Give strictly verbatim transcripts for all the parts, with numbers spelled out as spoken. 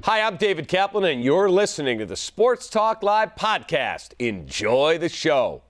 Hi, I'm David Kaplan, and you're listening to the Sports Talk Live podcast. Enjoy the show.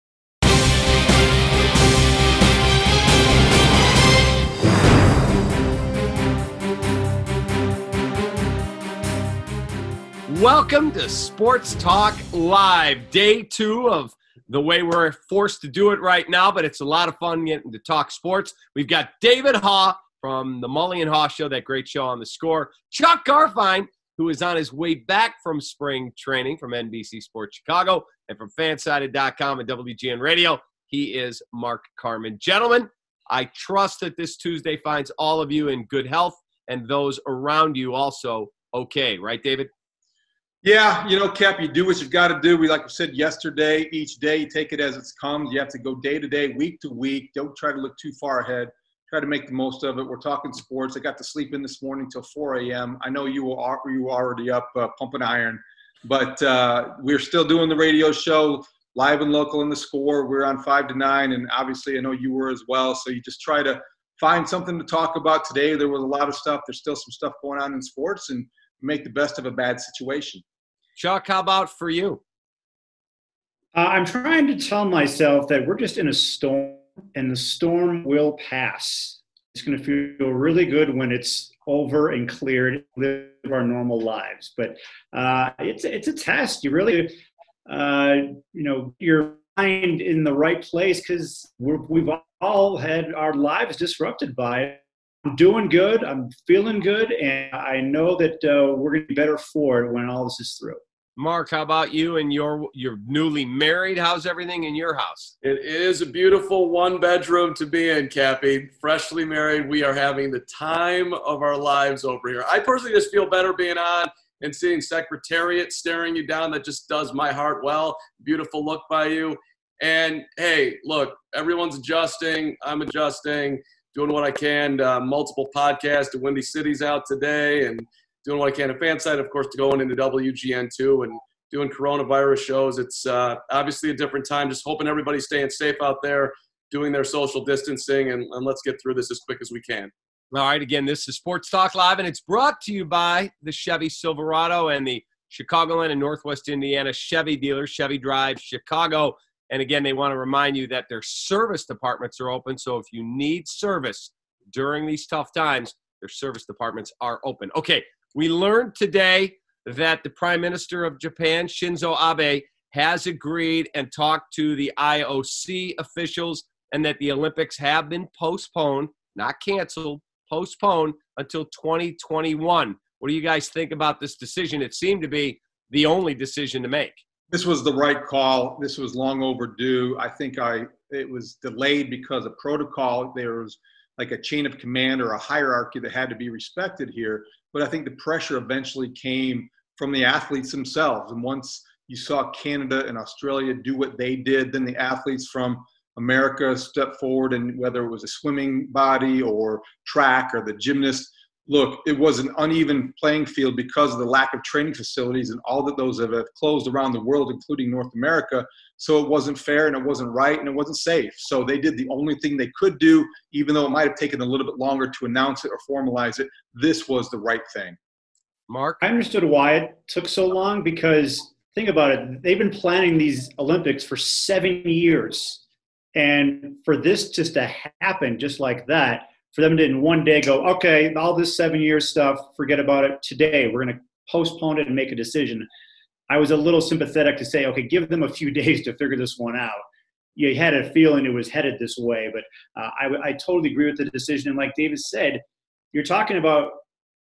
Welcome to Sports Talk Live, day two of the way we're forced to do it right now, but it's a lot of fun getting to talk sports. We've got David Haugh from the Mully and Haugh Show, that great show on The Score. Chuck Garfien, who is on his way back from spring training from N B C Sports Chicago and from Fansided dot com and W G N Radio. He is Mark Carman. Gentlemen, I trust that this Tuesday finds all of you in good health and those around you also okay. Right, David? Yeah, you know, Cap, you do what you've got to do. We, like we said yesterday, each day you take it as it comes. You have to go day to day, week to week. Don't try to look too far ahead. Try to make the most of it. We're talking sports. I got to sleep in this morning till four a.m. I know you were, you were already up uh, pumping iron, but uh, we're still doing the radio show live and local in The Score. We're on five to nine, and obviously I know you were as well. So you just try to find something to talk about today. There was a lot of stuff. There's still some stuff going on in sports, and make the best of a bad situation. Chuck, how about for you? Uh, I'm trying to tell myself that we're just in a storm, and the storm will pass. It's going to feel really good when it's over and cleared, live our normal lives. But uh, it's it's a test. You really, uh, you know, your mind in the right place, because we've all had our lives disrupted by it. I'm doing good. I'm feeling good, and I know that uh, we're going to be better for it when all this is through. Mark, how about you? And you're you're newly married. How's everything in your house? It is a beautiful one-bedroom to be in, Cappy. Freshly married, we are having the time of our lives over here. I personally just feel better being on and seeing Secretariat staring you down. That just does my heart well. Beautiful look by you. And, hey, look, everyone's adjusting. I'm adjusting, doing what I can. Uh, multiple podcasts. The Windy City's out today, and doing what I can at Fanside, of course, to going into W G N two and doing coronavirus shows. It's uh, obviously a different time. Just hoping everybody's staying safe out there, doing their social distancing, and, and let's get through this as quick as we can. All right, again, this is Sports Talk Live, and it's brought to you by the Chevy Silverado and the Chicagoland and Northwest Indiana Chevy dealers, Chevy Drive Chicago. And again, they want to remind you that their service departments are open, so if you need service during these tough times, their service departments are open. Okay. We learned today that the Prime Minister of Japan, Shinzo Abe, has agreed and talked to the I O C officials, and that the Olympics have been postponed, not canceled, postponed until twenty twenty-one. What do you guys think about this decision? It seemed to be the only decision to make. This was the right call. This was long overdue. I think I it was delayed because of protocol. There was like a chain of command or a hierarchy that had to be respected here. But I think the pressure eventually came from the athletes themselves. And once you saw Canada and Australia do what they did, then the athletes from America stepped forward, and whether it was a swimming body or track or the gymnast, look, it was an uneven playing field because of the lack of training facilities and all that those have closed around the world, including North America. So it wasn't fair, and it wasn't right, and it wasn't safe. So they did the only thing they could do, even though it might have taken a little bit longer to announce it or formalize it. This was the right thing. Mark? I understood why it took so long, because think about it. They've been planning these Olympics for seven years. And for this just to happen just like that, for them to in one day go, okay, all this seven years stuff, forget about it today. We're going to postpone it and make a decision. I was a little sympathetic to say, okay, give them a few days to figure this one out. You had a feeling it was headed this way, but uh, I, I totally agree with the decision. And like David said, you're talking about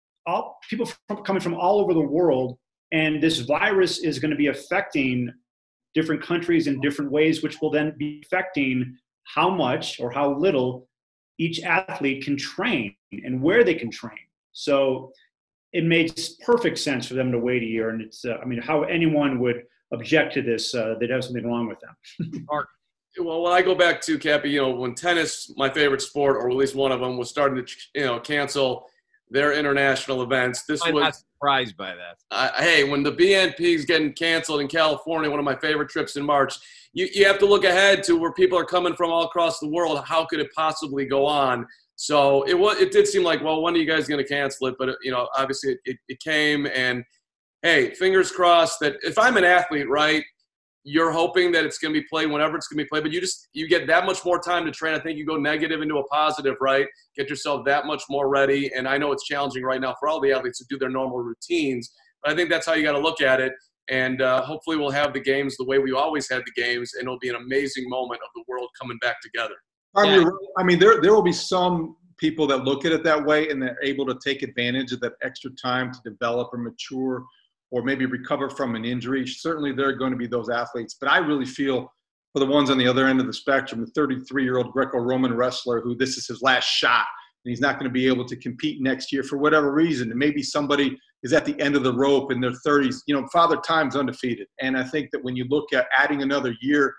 all people from, coming from all over the world, and this virus is going to be affecting different countries in different ways, which will then be affecting how much or how little each athlete can train and where they can train. So it makes perfect sense for them to wait a year. And it's, uh, I mean, how anyone would object to this, uh, they'd have something wrong with them. Mark. Well, when I go back to, Cappy, you know, when tennis, my favorite sport, or at least one of them, was starting to, you know, cancel their international events. This I'm was not surprised by that. Uh, hey, when the B N P is getting canceled in California, one of my favorite trips in March, you, you have to look ahead to where people are coming from all across the world. How could it possibly go on? So it was. It did seem like, well, when are you guys going to cancel it? But you know, obviously it, it, it came, and hey, fingers crossed that if I'm an athlete, right, you're hoping that it's going to be played whenever it's going to be played, but you just you get that much more time to train. I think you go negative into a positive, right? Get yourself that much more ready. And I know it's challenging right now for all the athletes to do their normal routines, but I think that's how you got to look at it. And uh, hopefully we'll have the games the way we always had the games, and it'll be an amazing moment of the world coming back together. Yeah. I mean, there there will be some people that look at it that way, and they're able to take advantage of that extra time to develop or mature or maybe recover from an injury. Certainly there are going to be those athletes, but I really feel for the ones on the other end of the spectrum, the thirty-three-year-old Greco-Roman wrestler who this is his last shot, and he's not going to be able to compete next year for whatever reason. And maybe somebody is at the end of the rope in their thirties. You know, Father Time's undefeated. And I think that when you look at adding another year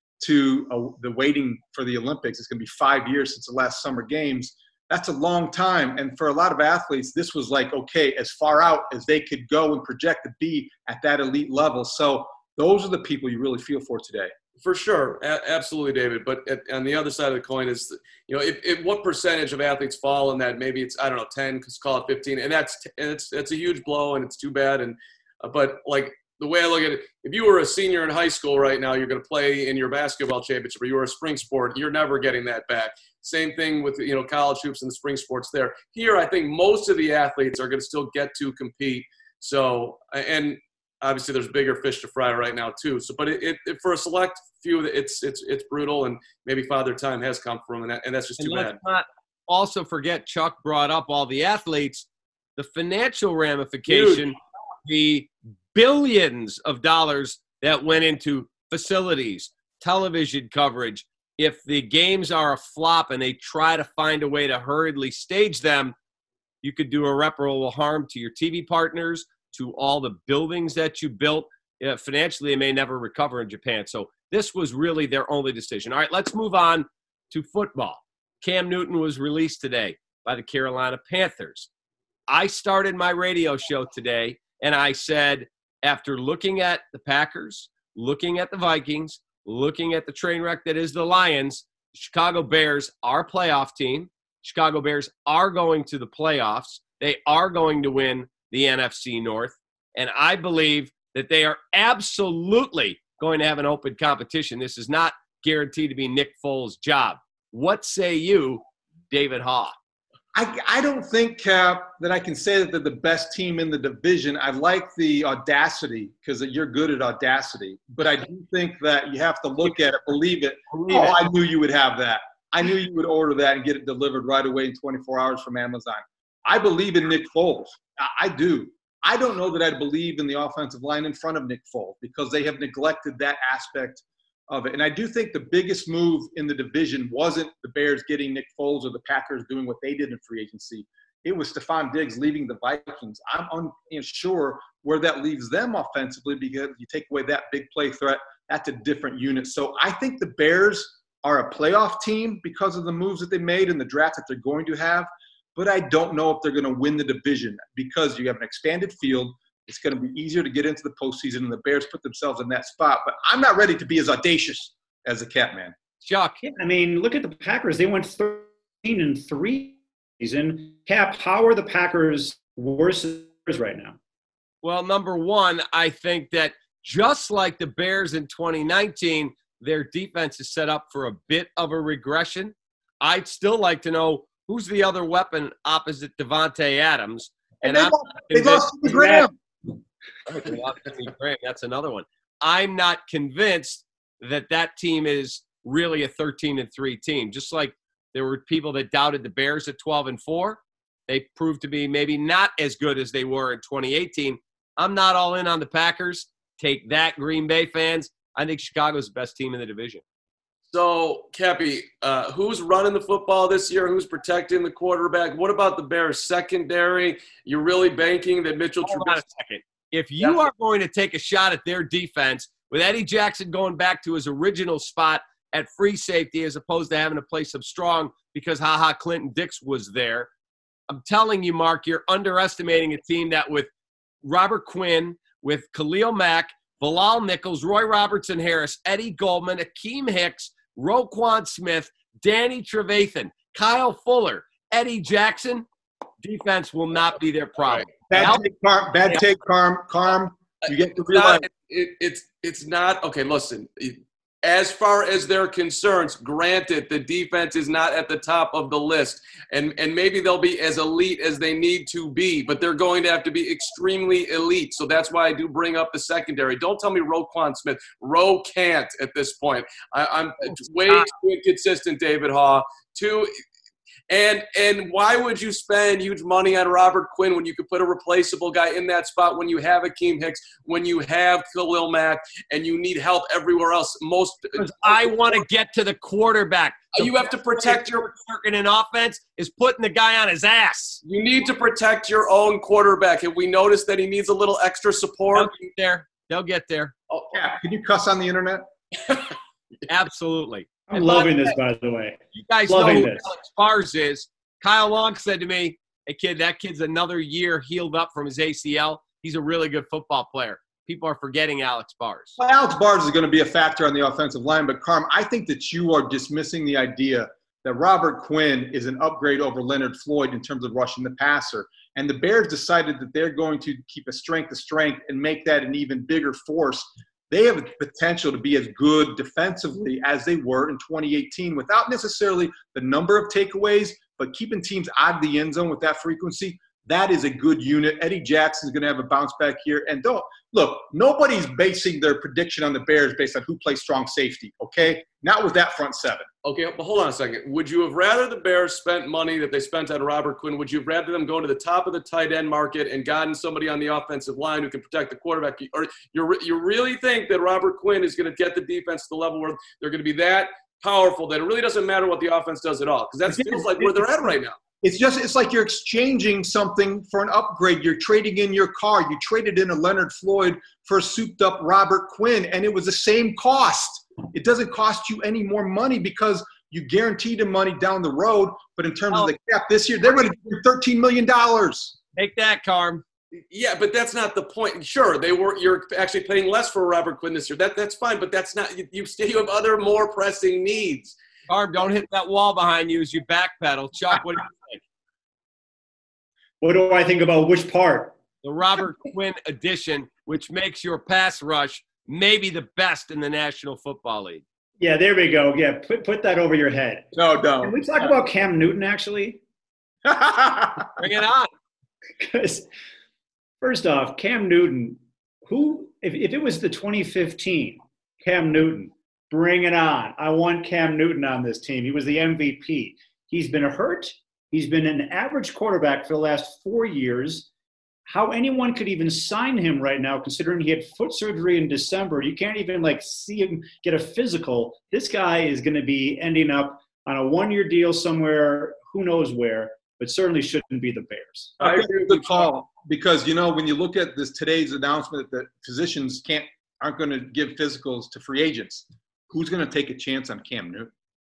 to uh, the waiting for the Olympics, it's going to be five years since the last Summer Games. That's a long time. And for a lot of athletes, this was like, okay, as far out as they could go and project to be at that elite level. So those are the people you really feel for today. For sure. A- absolutely, David. But at, on the other side of the coin is, you know, if, if what percentage of athletes fall in that? Maybe it's, I don't know, ten, because call it fifteen. And that's, and it's, it's a huge blow, and it's too bad. And, uh, but like, the way I look at it, if you were a senior in high school right now, you're going to play in your basketball championship, or you were a spring sport, you're never getting that back. Same thing with, you know, college hoops and the spring sports there. Here, I think most of the athletes are going to still get to compete. So, and obviously there's bigger fish to fry right now too. So, but it, it for a select few, it's it's it's brutal, and maybe Father Time has come from, and, that, and that's just too and let's bad. Not also forget, Chuck brought up all the athletes, the financial ramification, Huge. the billions of dollars that went into facilities, television coverage. If the games are a flop and they try to find a way to hurriedly stage them, you could do irreparable harm to your T V partners, to all the buildings that you built. Yeah, financially, it may never recover in Japan. So this was really their only decision. All right, let's move on to football. Cam Newton was released today by the Carolina Panthers. I started my radio show today, and I said, after looking at the Packers, looking at the Vikings, looking at the train wreck that is the Lions, the Chicago Bears are a playoff team. Chicago Bears are going to the playoffs. They are going to win the N F C North. And I believe that they are absolutely going to have an open competition. This is not guaranteed to be Nick Foles' job. What say you, David Haugh? I, I don't think, Cap, that I can say that they're the best team in the division. I like the audacity, because you're good at audacity. But I do think that you have to look at it, believe it. Believe oh, it. I knew you would have that. I knew you would order that and get it delivered right away in twenty-four hours from Amazon. I believe in Nick Foles. I, I do. I don't know that I believe in the offensive line in front of Nick Foles, because they have neglected that aspect of it. And I do think the biggest move in the division wasn't the Bears getting Nick Foles or the Packers doing what they did in free agency. It was Stephon Diggs leaving the Vikings. I'm unsure where that leaves them offensively, because you take away that big play threat, that's a different unit. So I think the Bears are a playoff team because of the moves that they made and the draft that they're going to have. But I don't know if they're going to win the division, because you have an expanded field. It's going to be easier to get into the postseason, and the Bears put themselves in that spot. But I'm not ready to be as audacious as the Catman. Chuck. Yeah, I mean, look at the Packers. They went thirteen and three season. Cap, how are the Packers worse right now? Well, number one, I think that just like the Bears in twenty nineteen, their defense is set up for a bit of a regression. I'd still like to know who's the other weapon opposite Devontae Adams. And, and they, they lost to Graham. That's another one. I'm not convinced that that team is really a thirteen and three team. Just like there were people that doubted the Bears at twelve and four. They proved to be maybe not as good as they were in twenty eighteen. I'm not all in on the Packers. Take that, Green Bay fans. I think Chicago's the best team in the division. So, Cappy, uh, who's running the football this year? Who's protecting the quarterback? What about the Bears secondary? You're really banking that Mitchell Hold Trubisky on a second. If you Yeah. are going to take a shot at their defense with Eddie Jackson going back to his original spot at free safety as opposed to having to play some strong because Ha-Ha Clinton Dix was there, I'm telling you, Mark, you're underestimating a team that with Robert Quinn, with Khalil Mack, Bilal Nichols, Roy Robertson Harris, Eddie Goldman, Akeem Hicks, Roquan Smith, Danny Trevathan, Kyle Fuller, Eddie Jackson, defense will not be their problem. Bad Al- take, Carm. Bad take, Carm. Carm. You get to It's realize. not, it, it's it's not okay. Listen, as far as their concerns, granted, the defense is not at the top of the list, and and maybe they'll be as elite as they need to be, but they're going to have to be extremely elite. So that's why I do bring up the secondary. Don't tell me Roquan Smith. Roe can't at this point. I, I'm way too inconsistent, David Haw. Too. And and why would you spend huge money on Robert Quinn when you could put a replaceable guy in that spot when you have Akeem Hicks, when you have Khalil Mack, and you need help everywhere else? Most I want to get to the quarterback. You have to protect your in an offense is putting the guy on his ass. You need to protect your own quarterback. Have we noticed that he needs a little extra support? They'll get there. They'll get there. Oh, Yeah. Can you cuss on the internet? Absolutely. I'm And loving by the this, way, by the way. You guys Loving know who this. Alex Bars is. Kyle Long said to me, hey, kid, that kid's another year healed up from his A C L. He's a really good football player. People are forgetting Alex Bars. Well, Alex Bars is going to be a factor on the offensive line, but Carm, I think that you are dismissing the idea that Robert Quinn is an upgrade over Leonard Floyd in terms of rushing the passer. And the Bears decided that they're going to keep a strength to strength and make that an even bigger force. They have the potential to be as good defensively as they were in twenty eighteen without necessarily the number of takeaways, but keeping teams out of the end zone with that frequency. That is a good unit. Eddie Jackson is going to have a bounce back here. And don't look, nobody's basing their prediction on the Bears based on who plays strong safety, okay? Not with that front seven. Okay, but hold on a second. Would you have rather the Bears spent money that they spent on Robert Quinn? Would you have rather them go to the top of the tight end market and gotten somebody on the offensive line who can protect the quarterback? Or you you really think that Robert Quinn is going to get the defense to the level where they're going to be that powerful that it really doesn't matter what the offense does at all? Because that feels like where they're at right now. It's just, it's like you're exchanging something for an upgrade. You're trading in your car. You traded in a Leonard Floyd for a souped up Robert Quinn, and it was the same cost. It doesn't cost you any more money because you guaranteed him money down the road. But in terms Oh. of the cap this year, they're going to give him thirteen million dollars. Take that, Carm. Yeah, but that's not the point. Sure, they were. You're actually paying less for Robert Quinn this year. That that's fine, but that's not. You, you still you have other more pressing needs. Carm, don't hit that wall behind you as you backpedal. Chuck, what do you think? What do I think about which part? The Robert Quinn addition, which makes your pass rush maybe the best in the National Football League. Yeah, there we go. Yeah, put put that over your head. No, Can don't. we talk about Cam Newton, actually? Bring it on. Because first off, Cam Newton, who, if, if it was the twenty fifteen Cam Newton, bring it on. I want Cam Newton on this team. He was the M V P. He's been hurt. He's been an average quarterback for the last four years. How anyone could even sign him right now, considering he had foot surgery in December, you can't even like see him get a physical. This guy is going to be ending up on a one-year deal somewhere, who knows where, but certainly shouldn't be the Bears. I agree with the call because, you know, when you look at this today's announcement that physicians can't aren't going to give physicals to free agents, who's going to take a chance on Cam Newton?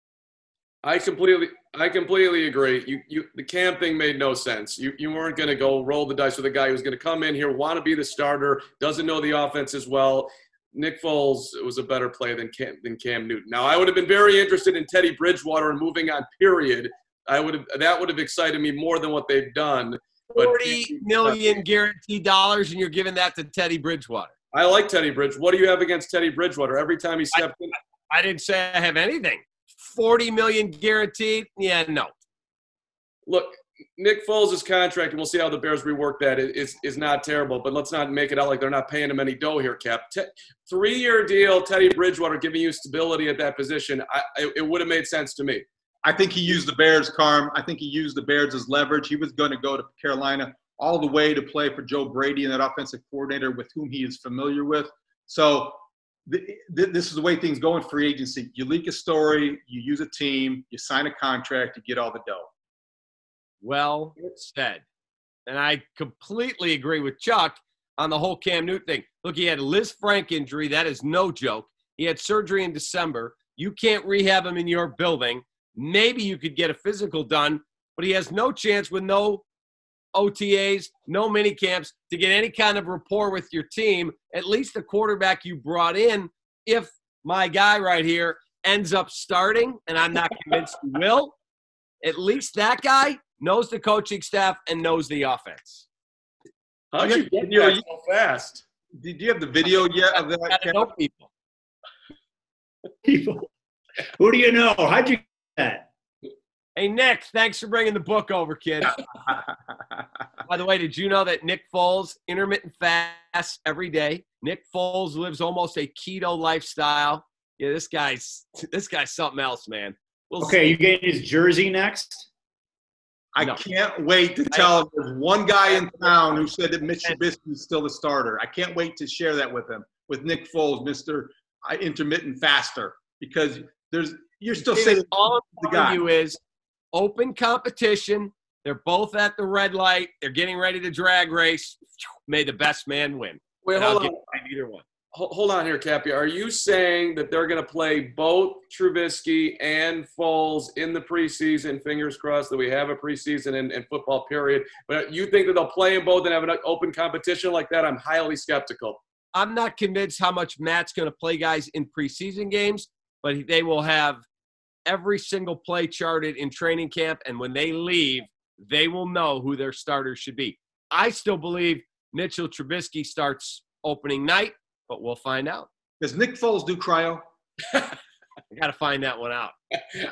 I completely, I completely agree. You, you, the Cam thing made no sense. You, you weren't going to go roll the dice with a guy who's going to come in here, want to be the starter, doesn't know the offense as well. Nick Foles was a better play than Cam, than Cam Newton. Now, I would have been very interested in Teddy Bridgewater and moving on. Period. I would have, that would have excited me more than what they've done. But forty million guaranteed dollars, and you're giving that to Teddy Bridgewater. I like Teddy Bridge. What do you have against Teddy Bridgewater? Every time he stepped in, I didn't say I have anything. forty million guaranteed? Yeah, no. look, Nick Foles' contract, and we'll see how the Bears rework that, is is not terrible. But let's not make it out like they're not paying him any dough here, Cap. Te- three-year deal, Teddy Bridgewater giving you stability at that position. I, it, it would have made sense to me. I think he used the Bears, Carm. I think he used the Bears as leverage. He was going to go to Carolina all the way to play for Joe Brady and that offensive coordinator with whom he is familiar with. So th- th- this is the way things go in free agency. You leak a story, you use a team, you sign a contract, you get all the dough. Well said. And I completely agree with Chuck on the whole Cam Newton thing. Look, he had a Liz Frank injury. That is no joke. He had surgery in December. You can't rehab him in your building. Maybe you could get a physical done, but he has no chance with no O T As, no mini camps to get any kind of rapport with your team. At least the quarterback you brought in, if my guy right here ends up starting, and I'm not convinced he will, at least that guy knows the coaching staff, and knows the offense. How'd you get You know, that you- so fast? Did you have the video yet of that? Gotta know people. People, who do you know? How'd you get that? Hey, Nick, thanks for bringing the book over, kid. By the way, did you know that Nick Foles, intermittent fast every day? Nick Foles lives almost a keto lifestyle. Yeah, this guy's this guy's something else, man. We'll Okay, see. you getting his jersey next? I No. can't wait to tell him there's one guy in town who said that Mitch Trubisky is still the starter. I can't wait to share that with him, with Nick Foles, Mister Intermittent Faster, because there's you're still saying all I'm the telling guy. you is open competition. They're both at the red light. They're getting ready to drag race. May the best man win. Wait, And I'll hold get on. behind either one. Ho- Hold on here, Cappy. Are you saying that they're going to play both Trubisky and Foles in the preseason? Fingers crossed that we have a preseason and, and football period. But you think that they'll play them both and have an open competition like that? I'm highly skeptical. I'm not convinced how much Matt's going to play guys in preseason games, but they will have every single play charted in training camp, and when they leave, they will know who their starters should be. I still believe Mitchell Trubisky starts opening night, but we'll find out. Does Nick Foles do cryo? I got to find that one out.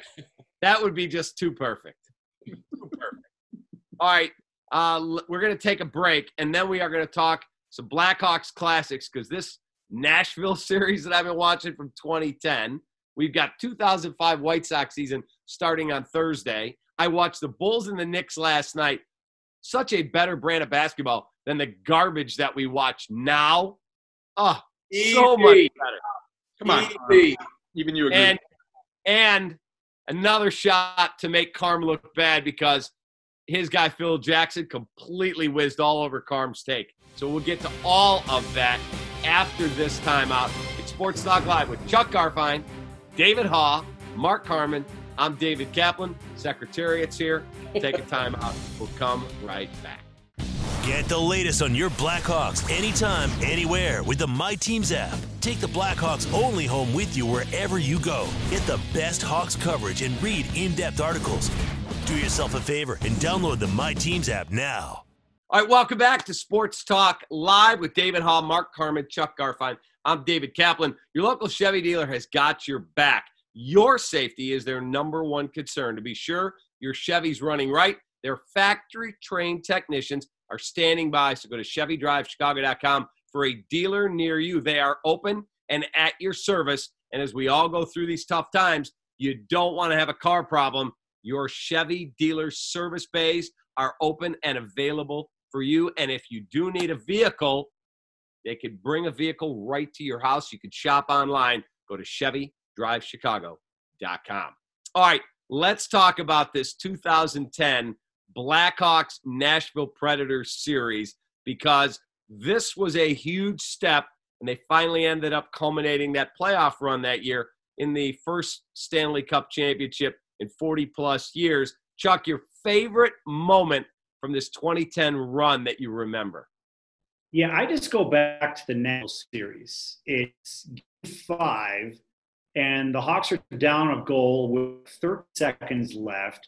That would be just too perfect. Too perfect. All right, uh, l- we're going to take a break, and then we are going to talk some Blackhawks classics because this Nashville series that I've been watching from twenty ten, we've got two thousand five White Sox season starting on Thursday. I watched the Bulls and the Knicks last night. Such a better brand of basketball than the garbage that we watch now. Oh, so much Easy. better. Come on, Easy. even you agree. And and another shot to make Carm look bad because his guy Phil Jackson completely whizzed all over Carm's take. So we'll get to all of that after this timeout. It's Sports Talk Live with Chuck Garfine, David Haw, Mark Carman. I'm David Kaplan. Secretariat's here. Take a timeout. We'll come right back. Get the latest on your Blackhawks anytime, anywhere with the My Teams app. Take the Blackhawks only home with you wherever you go. Get the best Hawks coverage and read in-depth articles. Do yourself a favor and download the My Teams app now. All right, welcome back to Sports Talk Live with David Hall, Mark Carman, Chuck Garfine. I'm David Kaplan. Your local Chevy dealer has got your back. Your safety is their number one concern. To be sure your Chevy's running right, their factory-trained technicians are standing by, so go to Chevy Drive Chicago dot com for a dealer near you. They are open and at your service, and as we all go through these tough times, you don't want to have a car problem. Your Chevy dealer service bays are open and available for you, and if you do need a vehicle, they could bring a vehicle right to your house. You could shop online. Go to Chevy Drive Chicago dot com. All right, let's talk about this two thousand ten Blackhawks Nashville Predators series because this was a huge step, and they finally ended up culminating that playoff run that year in the first Stanley Cup championship in forty-plus years. Chuck, your favorite moment from this twenty ten run that you remember? Yeah, I just go back to the Nashville series. It's game five, and the Hawks are down a goal with thirty seconds left.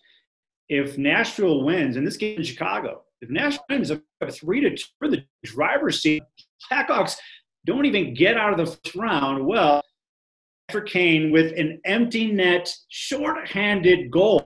If Nashville wins, and this game in Chicago, if Nashville wins a three to two for the driver's seat, Blackhawks don't even get out of the first round. Well, Patrick Kane with an empty net, short-handed goal,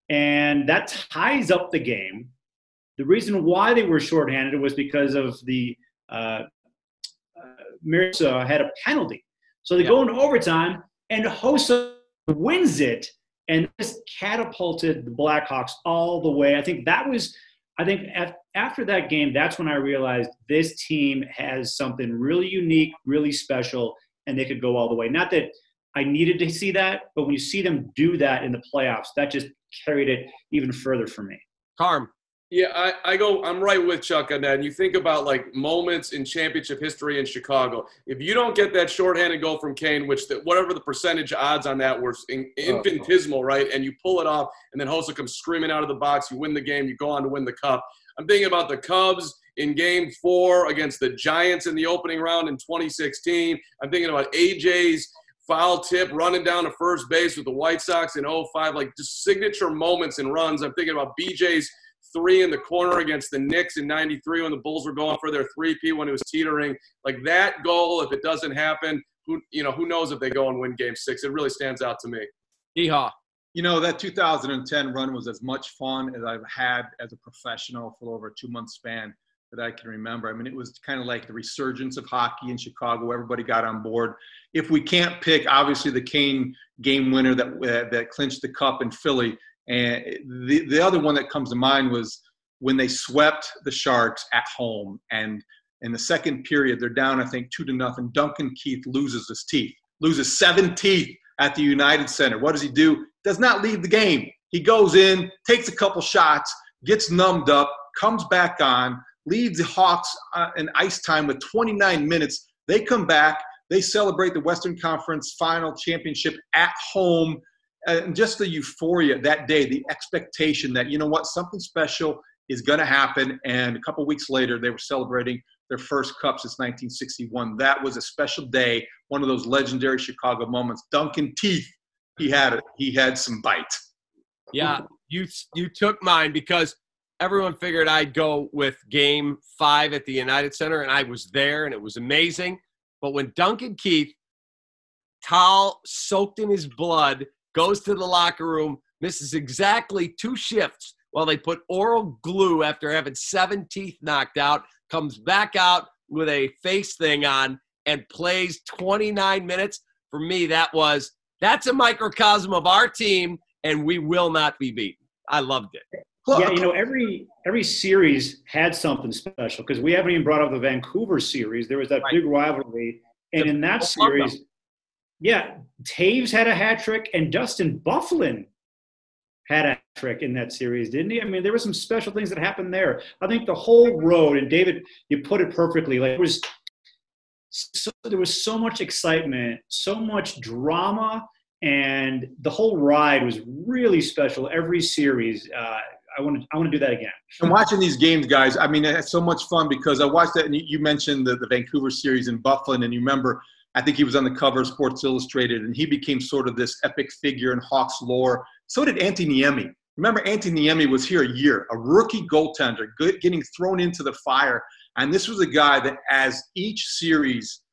and that ties up the game. The reason why they were shorthanded was because of the uh, uh, Mirza had a penalty. So they Yeah. go into overtime, and Hossa wins it, and this catapulted the Blackhawks all the way. I think that was, I think af- after that game, that's when I realized this team has something really unique, really special, and they could go all the way. Not that I needed to see that, but when you see them do that in the playoffs, that just carried it even further for me. Carm. Yeah, I, I go, I'm right with Chuck on that. And you think about like moments in championship history in Chicago. If you don't get that shorthanded goal from Kane, which the, whatever the percentage odds on that were in, infinitesimal, right? And you pull it off, and then Hossa comes screaming out of the box, you win the game, you go on to win the cup. I'm thinking about the Cubs in game four against the Giants in the opening round in twenty sixteen. I'm thinking about A J's foul tip running down to first base with the White Sox in oh five, like just signature moments and runs. I'm thinking about B J's three in the corner against the Knicks in ninety-three when the Bulls were going for their three-peat when it was teetering. Like that goal, if it doesn't happen, who you know who knows if they go and win Game Six? It really stands out to me. Yeehaw. You know, that two thousand ten run was as much fun as I've had as a professional for over a two-month span that I can remember. I mean, it was kind of like the resurgence of hockey in Chicago. Everybody got on board. If we can't pick, obviously, the Kane game winner that uh, that clinched the cup in Philly, and the, the other one that comes to mind was when they swept the Sharks at home. And in the second period, they're down, I think, two to nothing. Duncan Keith loses his teeth, loses seven teeth at the United Center. What does he do? Does not leave the game. He goes in, takes a couple shots, gets numbed up, comes back on, leads the Hawks uh, in ice time with twenty-nine minutes. They come back. They celebrate the Western Conference Final Championship at home. And just the euphoria that day, the expectation that, you know what, something special is going to happen. And a couple weeks later, they were celebrating their first cup since nineteen sixty-one. That was a special day, one of those legendary Chicago moments. Duncan Teeth, he had it. He had some bite. Yeah, you you took mine because everyone figured I'd go with Game Five at the United Center, and I was there, and it was amazing. But when Duncan Keith, towel soaked in his blood, goes to the locker room, misses exactly two shifts while they put oral glue after having seven teeth knocked out, comes back out with a face thing on, and plays twenty-nine minutes. For me, that was that's a microcosm of our team, and we will not be beaten. I loved it. Yeah, you know, every every series had something special because we haven't even brought up the Vancouver series. There was that Right. big rivalry. And in that series, yeah, Taves had a hat trick and Dustin Byfuglien had a hat trick in that series, didn't he? I mean, there were some special things that happened there. I think the whole road, and David, you put it perfectly, like it was so, there was so much excitement, so much drama, and the whole ride was really special. Every series, uh, I want to I want to do that again. And watching these games, guys, I mean, it's so much fun because I watched that, and you mentioned the, the Vancouver series in Byfuglien, and you remember, I think he was on the cover of Sports Illustrated, and he became sort of this epic figure in Hawks lore. So did Antti Niemi. Remember, Antti Niemi was here a year, a rookie goaltender, good, getting thrown into the fire, and this was a guy that as each series,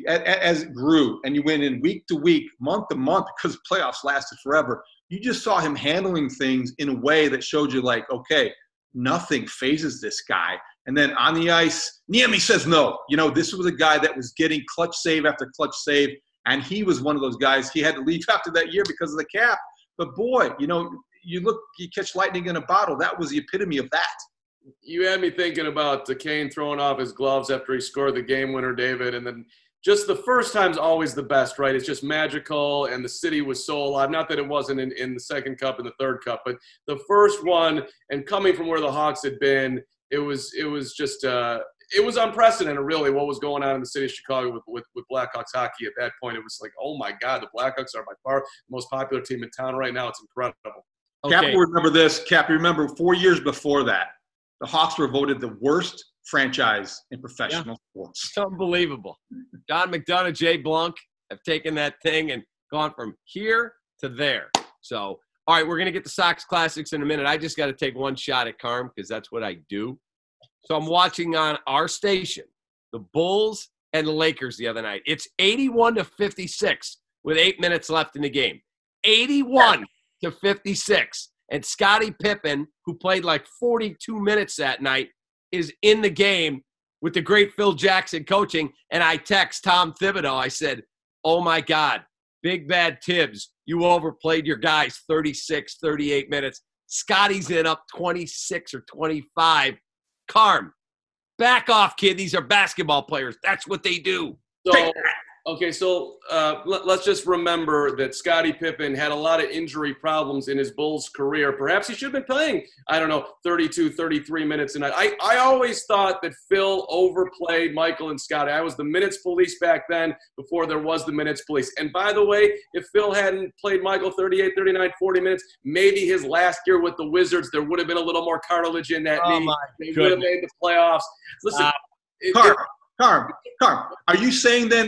as it grew, and you went in week to week, month to month, because playoffs lasted forever, you just saw him handling things in a way that showed you like, okay, nothing phases this guy. And then on the ice, Niemi says no. You know, this was a guy that was getting clutch save after clutch save, and he was one of those guys. He had to leave after that year because of the cap. But boy, you know, you look, you catch lightning in a bottle. That was the epitome of that. You had me thinking about Kane throwing off his gloves after he scored the game winner, David, and then just the first time's always the best, right? It's just magical, and the city was so alive. Not that it wasn't in, in the second cup and the third cup, but the first one, and coming from where the Hawks had been, it was it was just uh, it was unprecedented, really, what was going on in the city of Chicago with, with, with Blackhawks hockey at that point. It was like, oh, my God, the Blackhawks are by far the most popular team in town right now. It's incredible. Okay. Cap will remember this. Cap, remember four years before that, the Hawks were voted the worst franchise in professional yeah. sports. It's unbelievable. Don McDonough, Jay Blunk have taken that thing and gone from here to there. So, all right, we're going to get the Sox Classics in a minute. I just got to take one shot at Carm because that's what I do. So I'm watching on our station the Bulls and the Lakers the other night. It's eighty-one to fifty-six with eight minutes left in the game. eighty-one to fifty-six. And Scottie Pippen, who played like forty-two minutes that night, is in the game with the great Phil Jackson coaching. And I text Tom Thibodeau. I said, oh, my God, Big Bad Tibbs, you overplayed your guys thirty-six, thirty-eight minutes. Scotty's in up twenty-six or twenty-five. Carm, back off, kid. These are basketball players. That's what they do. So, okay, so uh, let, let's just remember that Scottie Pippen had a lot of injury problems in his Bulls career. Perhaps he should have been playing, I don't know, thirty-two, thirty-three minutes a night. I, I always thought that Phil overplayed Michael and Scottie. I was the minutes police back then before there was the minutes police. And by the way, if Phil hadn't played Michael thirty-eight, thirty-nine, forty minutes, maybe his last year with the Wizards, there would have been a little more cartilage in that oh knee. My they goodness. would have made the playoffs. Listen, Uh, it, Carm, it, Carm, Carm, are you saying then if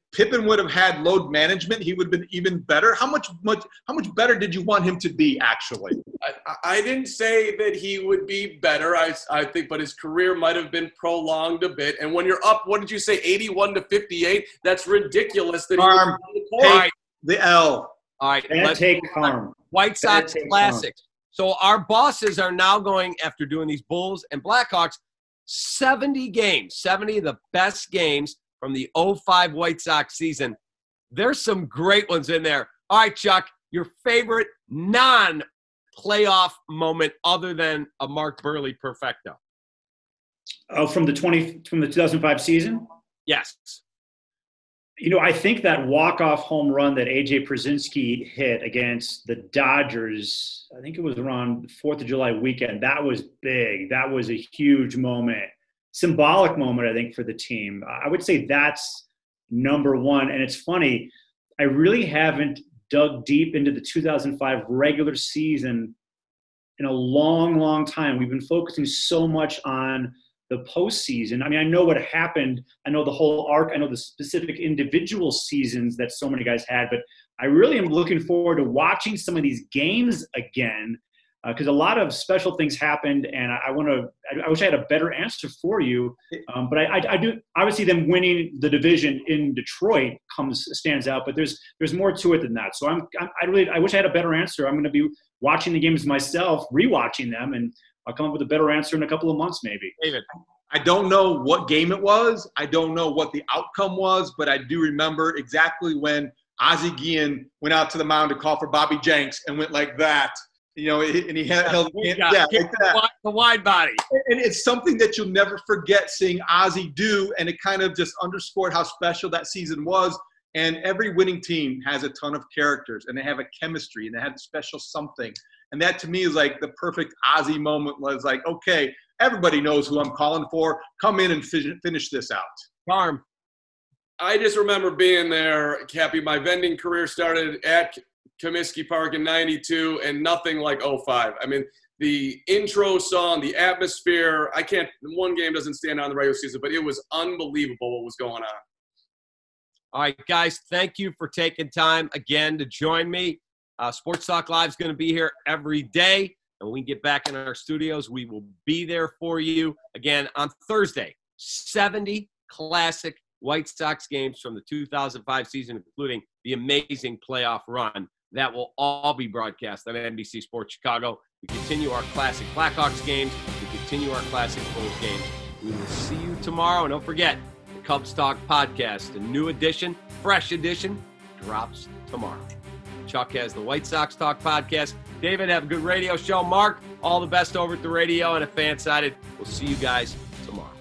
Pippen would have had load management, he would have been even better. How much, much, how much better did you want him to be, actually? I, I didn't say that he would be better, I, I think, but his career might have been prolonged a bit. And when you're up, what did you say, eighty-one to fifty-eight? That's ridiculous. That Harm, he take the L. All right, Bad let's take harm. White Sox Bad take Classics. So our bosses are now going, after doing these Bulls and Blackhawks, seventy games, seventy of the best games from the oh five White Sox season. There's some great ones in there. All right, Chuck, your favorite non-playoff moment other than a Mark Burley perfecto? Oh, from the twenty from the two thousand five season? Yes. You know, I think that walk-off home run that A J Przinsky hit against the Dodgers, I think it was around fourth of July weekend, that was big. That was a huge moment. Symbolic moment, I think, for the team. I would say that's number one. And it's funny, I really haven't dug deep into the two thousand five regular season in a long, long time. We've been focusing so much on the postseason. I mean, I know what happened. I know the whole arc. I know the specific individual seasons that so many guys had. But I really am looking forward to watching some of these games again, because uh, a lot of special things happened, and I, I want to. I, I wish I had a better answer for you, um, but I, I, I do. Obviously, them winning the division in Detroit comes stands out, but there's there's more to it than that. So I'm, I'm I really I wish I had a better answer. I'm going to be watching the games myself, rewatching them, and I'll come up with a better answer in a couple of months, maybe. David, I don't know what game it was. I don't know what the outcome was, but I do remember exactly when Ozzie Guillen went out to the mound to call for Bobby Jenks and went like that. You know, and he held, held yeah, yeah, like that. The wide body. And it's something that you'll never forget seeing Ozzie do, and it kind of just underscored how special that season was. And every winning team has a ton of characters, and they have a chemistry, and they have a special something. And that, to me, is like the perfect Ozzie moment. Was like, okay, everybody knows who I'm calling for. Come in and finish this out. Farm. I just remember being there, Cappy. My vending career started at Comiskey Park in ninety-two, and nothing like oh five. I mean, the intro song, the atmosphere, I can't – one game doesn't stand out in the regular season, but it was unbelievable what was going on. All right, guys, thank you for taking time again to join me. Uh, Sports Talk Live is going to be here every day, and when we get back in our studios, we will be there for you again on Thursday. seventy classic White Sox games from the two thousand five season, including the amazing playoff run. That will all be broadcast on N B C Sports Chicago. We continue our classic Blackhawks games. We continue our classic Bulls games. We will see you tomorrow. And don't forget, the Cubs Talk podcast, a new edition, fresh edition, drops tomorrow. Chuck has the White Sox Talk podcast. David, have a good radio show. Mark, all the best over at the radio and at Fansided. We'll see you guys tomorrow.